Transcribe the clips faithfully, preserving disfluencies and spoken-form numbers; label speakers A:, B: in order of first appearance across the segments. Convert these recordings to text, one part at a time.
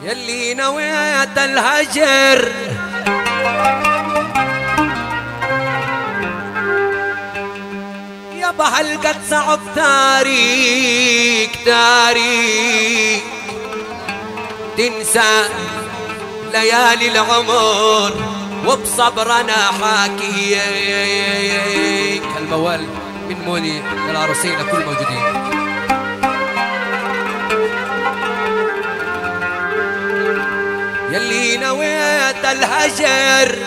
A: يلي نويت الهجر يابا هالقد صعب تاريك تاريك تنسى ليالي العمر وبصبرنا حاكيك. الموال من مولي للعروسين كل موجودين. يلي نويت الهجر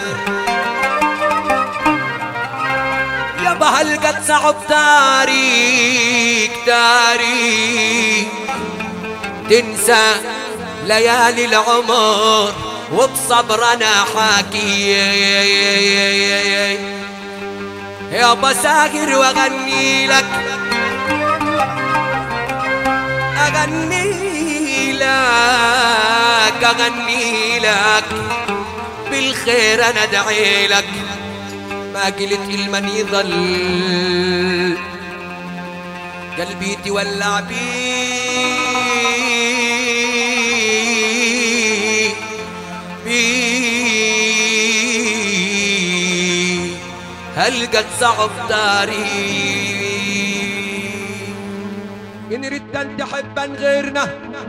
A: يابا هالقد صعب تاريك تاريك تنسى ليالي العمر وبصبرنا حاكي. يابا ساهر واغني لك اغني لك اغني لك بالخير انا ادعي لك. ما قلت المن يظل قلبي تولع بيه بيه هل قد صعب داري. إن ردت أن تحبا غيرنا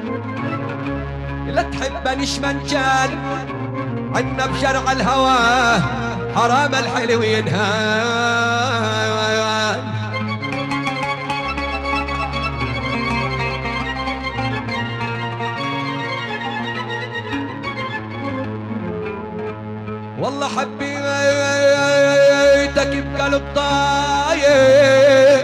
A: لا تحبنيش من كان عنا بشرع الهوى حرام الحلو ينهان. والله حبيتك بقلب طاير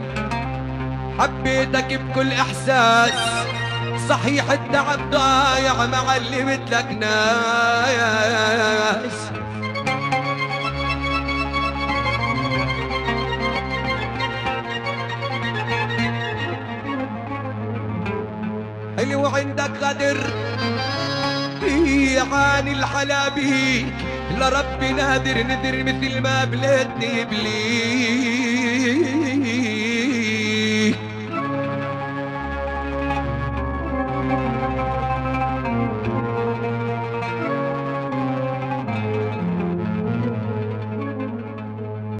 A: حبيتك بكل احساس صحيح التعب ضايع مع اللي مثلك ناس. حلو عندك غدر يعاني الحلا بيك لربي نادر ندر مثل ما بلادني بليك.